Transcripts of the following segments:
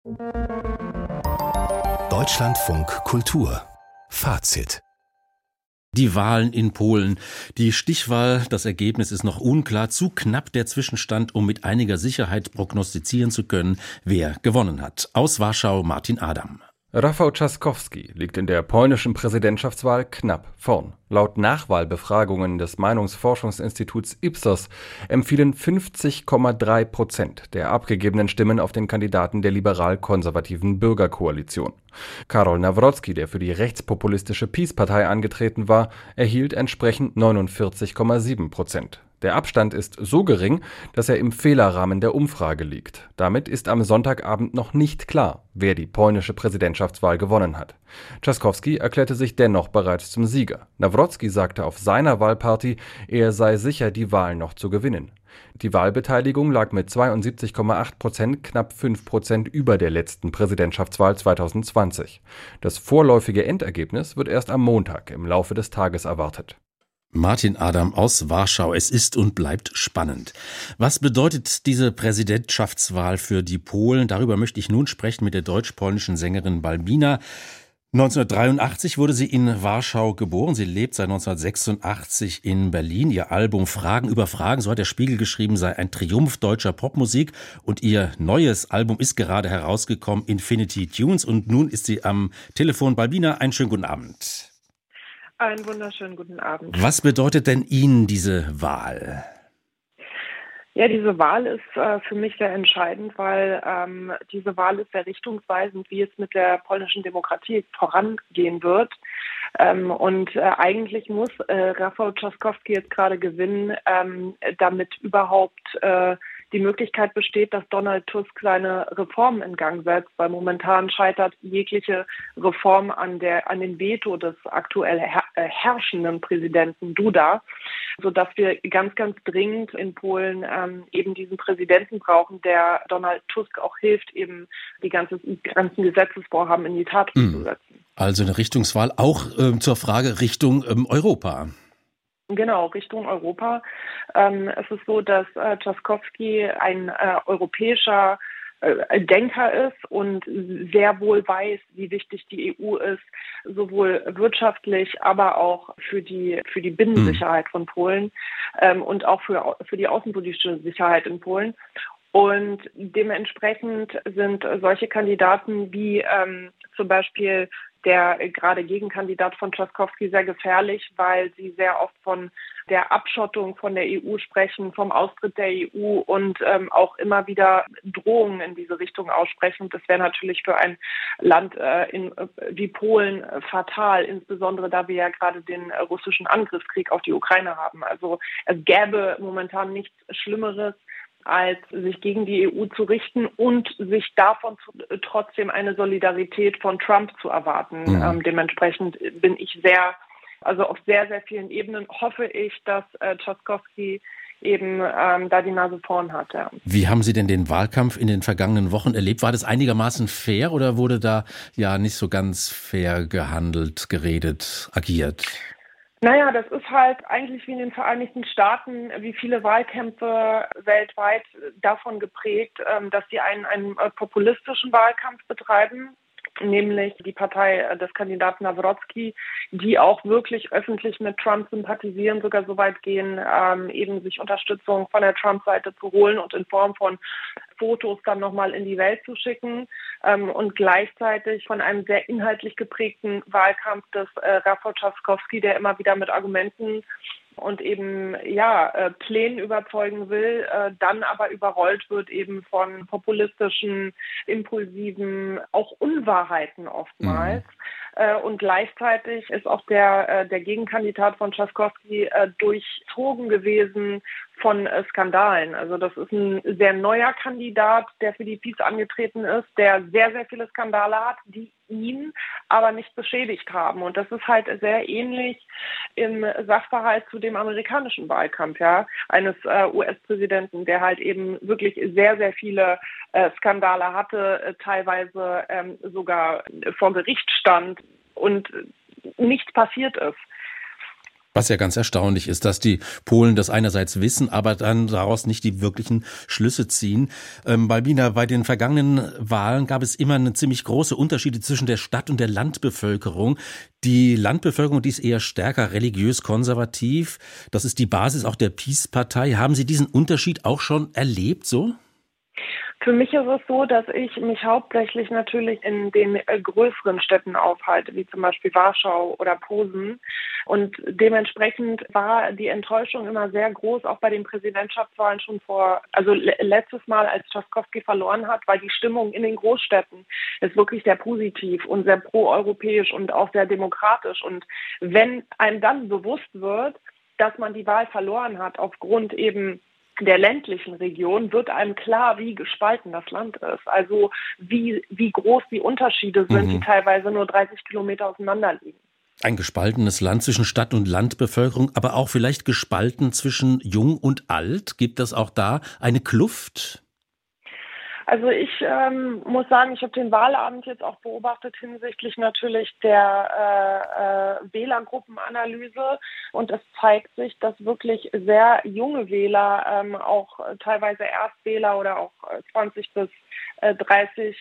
Deutschlandfunk Kultur Fazit. Die Wahlen in Polen. Die Stichwahl, das Ergebnis ist noch unklar, zu knapp der Zwischenstand, um mit einiger Sicherheit prognostizieren zu können, wer gewonnen hat. Aus Warschau Martin Adam. Rafał Trzaskowski liegt in der polnischen Präsidentschaftswahl knapp vorn. Laut Nachwahlbefragungen des Meinungsforschungsinstituts Ipsos empfielen 50,3% der abgegebenen Stimmen auf den Kandidaten der liberal-konservativen Bürgerkoalition. Karol Nawrocki, der für die rechtspopulistische PiS-Partei angetreten war, erhielt entsprechend 49,7%. Der Abstand ist so gering, dass er im Fehlerrahmen der Umfrage liegt. Damit ist am Sonntagabend noch nicht klar, wer die polnische Präsidentschaftswahl gewonnen hat. Trzaskowski erklärte sich dennoch bereits zum Sieger. Nawrocki sagte auf seiner Wahlparty, er sei sicher, die Wahl noch zu gewinnen. Die Wahlbeteiligung lag mit 72,8% knapp 5% über der letzten Präsidentschaftswahl 2020. Das vorläufige Endergebnis wird erst am Montag im Laufe des Tages erwartet. Martin Adam aus Warschau. Es ist und bleibt spannend. Was bedeutet diese Präsidentschaftswahl für die Polen? Darüber möchte ich nun sprechen mit der deutsch-polnischen Sängerin Balbina. 1983 wurde sie in Warschau geboren. Sie lebt seit 1986 in Berlin. Ihr Album Fragen über Fragen, so hat der Spiegel geschrieben, sei ein Triumph deutscher Popmusik. Und ihr neues Album ist gerade herausgekommen, Infinity Tunes. Und nun ist sie am Telefon. Balbina, einen schönen guten Abend. Einen wunderschönen guten Abend. Was bedeutet denn Ihnen diese Wahl? Ja, diese Wahl ist für mich sehr entscheidend, weil diese Wahl ist sehr richtungsweisend, wie es mit der polnischen Demokratie vorangehen wird. Eigentlich muss Rafał Trzaskowski jetzt gerade gewinnen, damit überhaupt die Möglichkeit besteht, dass Donald Tusk seine Reformen in Gang setzt, weil momentan scheitert jegliche Reform an dem Veto des aktuell herrschenden Präsidenten Duda, sodass wir ganz, ganz dringend in Polen eben diesen Präsidenten brauchen, der Donald Tusk auch hilft, eben die ganzen Gesetzesvorhaben in die Tat umzusetzen. Also eine Richtungswahl auch zur Frage Richtung Europa. Genau, Richtung Europa. Es ist so, dass Trzaskowski ein europäischer Denker ist und sehr wohl weiß, wie wichtig die EU ist, sowohl wirtschaftlich, aber auch für die Binnensicherheit von Polen und auch für die außenpolitische Sicherheit in Polen. Und dementsprechend sind solche Kandidaten wie zum Beispiel der gerade Gegenkandidat von Trzaskowski sehr gefährlich, weil sie sehr oft von der Abschottung von der EU sprechen, vom Austritt der EU und auch immer wieder Drohungen in diese Richtung aussprechen. Das wäre natürlich für ein Land wie Polen fatal, insbesondere da wir ja gerade den russischen Angriffskrieg auf die Ukraine haben. Also es gäbe momentan nichts Schlimmeres, als sich gegen die EU zu richten und sich davon trotzdem eine Solidarität von Trump zu erwarten. Dementsprechend bin ich auf sehr, sehr vielen Ebenen hoffe ich, dass Trzaskowski eben da die Nase vorn hat. Ja. Wie haben Sie denn den Wahlkampf in den vergangenen Wochen erlebt? War das einigermaßen fair oder wurde da ja nicht so ganz fair gehandelt, geredet, agiert? Naja, das ist halt eigentlich wie in den Vereinigten Staaten, wie viele Wahlkämpfe weltweit davon geprägt, dass sie einen populistischen Wahlkampf betreiben, nämlich die Partei des Kandidaten Nawrocki, die auch wirklich öffentlich mit Trump sympathisieren, sogar so weit gehen, eben sich Unterstützung von der Trump-Seite zu holen und in Form von Fotos dann nochmal in die Welt zu schicken und gleichzeitig von einem sehr inhaltlich geprägten Wahlkampf des Rafał Trzaskowski, der immer wieder mit Argumenten und eben Plänen überzeugen will, dann aber überrollt wird eben von populistischen, impulsiven, auch Unwahrheiten oftmals. Und gleichzeitig ist auch der Gegenkandidat von Trzaskowski durchzogen gewesen von Skandalen. Also das ist ein sehr neuer Kandidat, der für die PiS angetreten ist, der sehr, sehr viele Skandale hat, die ihn aber nicht beschädigt haben. Und das ist halt sehr ähnlich im Sachverhalt zu dem amerikanischen Wahlkampf, eines US-Präsidenten, der halt eben wirklich sehr, sehr viele Skandale hatte, teilweise sogar vor Gericht stand und nichts passiert ist. Was ja ganz erstaunlich ist, dass die Polen das einerseits wissen, aber dann daraus nicht die wirklichen Schlüsse ziehen. Balbina, bei den vergangenen Wahlen gab es immer eine ziemlich große Unterschiede zwischen der Stadt- und der Landbevölkerung. Die Landbevölkerung, die ist eher stärker religiös konservativ. Das ist die Basis auch der PiS-Partei. Haben Sie diesen Unterschied auch schon erlebt so? Für mich ist es so, dass ich mich hauptsächlich natürlich in den größeren Städten aufhalte, wie zum Beispiel Warschau oder Posen. Und dementsprechend war die Enttäuschung immer sehr groß, auch bei den Präsidentschaftswahlen schon letztes Mal, als Trzaskowski verloren hat, war die Stimmung in den Großstädten ist wirklich sehr positiv und sehr proeuropäisch und auch sehr demokratisch. Und wenn einem dann bewusst wird, dass man die Wahl verloren hat aufgrund eben der ländlichen Region, wird einem klar, wie gespalten das Land ist. Also wie groß die Unterschiede sind, die teilweise nur 30 Kilometer auseinander liegen. Ein gespaltenes Land zwischen Stadt- und Landbevölkerung, aber auch vielleicht gespalten zwischen Jung und Alt. Gibt es auch da eine Kluft? Also ich muss sagen, ich habe den Wahlabend jetzt auch beobachtet hinsichtlich natürlich der Wählergruppenanalyse und es zeigt sich, dass wirklich sehr junge Wähler, auch teilweise Erstwähler oder auch 20 bis 30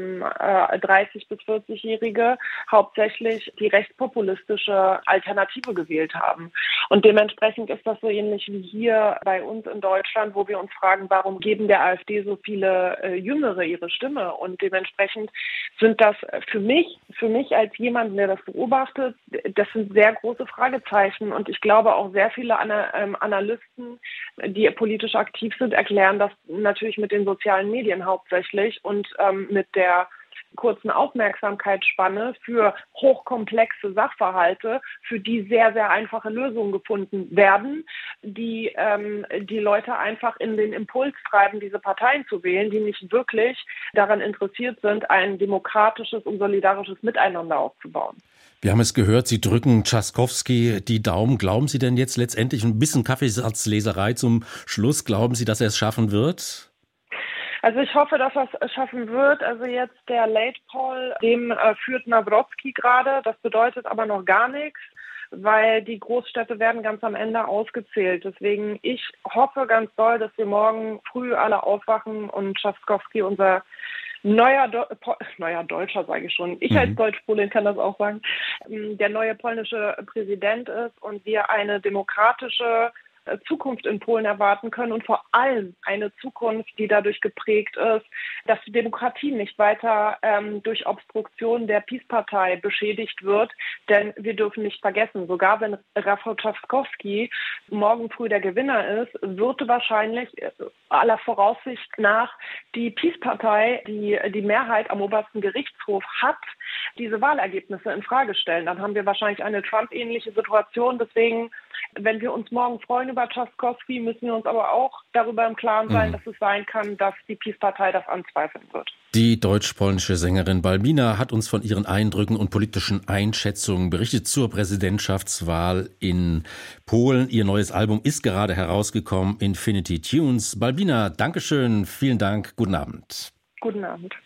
bis 40-Jährige hauptsächlich die rechtspopulistische Alternative gewählt haben. Und dementsprechend ist das so ähnlich wie hier bei uns in Deutschland, wo wir uns fragen, warum geben der AfD so viele Jüngere ihre Stimme? Und dementsprechend sind das für mich als jemand, der das beobachtet, das sind sehr große Fragezeichen. Und ich glaube auch sehr viele Analysten, die politisch aktiv sind, erklären das natürlich mit den sozialen Medien hauptsächlich und mit der kurzen Aufmerksamkeitsspanne für hochkomplexe Sachverhalte, für die sehr, sehr einfache Lösungen gefunden werden, die die Leute einfach in den Impuls treiben, diese Parteien zu wählen, die nicht wirklich daran interessiert sind, ein demokratisches und solidarisches Miteinander aufzubauen. Wir haben es gehört, Sie drücken Trzaskowski die Daumen. Glauben Sie denn jetzt letztendlich, ein bisschen Kaffeesatzleserei zum Schluss, glauben Sie, dass er es schaffen wird? Also ich hoffe, dass er es schaffen wird. Also jetzt der Late Poll, dem führt Nawrocki gerade. Das bedeutet aber noch gar nichts, weil die Großstädte werden ganz am Ende ausgezählt. Deswegen, ich hoffe ganz doll, dass wir morgen früh alle aufwachen und Trzaskowski unser neuer Deutscher, sage ich schon. Ich als Deutschpolin kann das auch sagen, der neue polnische Präsident ist und wir eine demokratische Zukunft in Polen erwarten können und vor allem eine Zukunft, die dadurch geprägt ist, dass die Demokratie nicht weiter durch Obstruktion der PiS-Partei beschädigt wird. Denn wir dürfen nicht vergessen, sogar wenn Rafał Trzaskowski morgen früh der Gewinner ist, wird wahrscheinlich aller Voraussicht nach die PiS-Partei, die die Mehrheit am obersten Gerichtshof hat, diese Wahlergebnisse in Frage stellen. Dann haben wir wahrscheinlich eine Trump-ähnliche Situation. Deswegen, wenn wir uns morgen freuen über Trzaskowski, müssen wir uns aber auch darüber im Klaren sein, dass es sein kann, dass die PiS-Partei das anzweifeln wird. Die deutsch-polnische Sängerin Balbina hat uns von ihren Eindrücken und politischen Einschätzungen berichtet zur Präsidentschaftswahl in Polen. Ihr neues Album ist gerade herausgekommen, Infinity Tunes. Balbina, Dankeschön, vielen Dank, guten Abend. Guten Abend.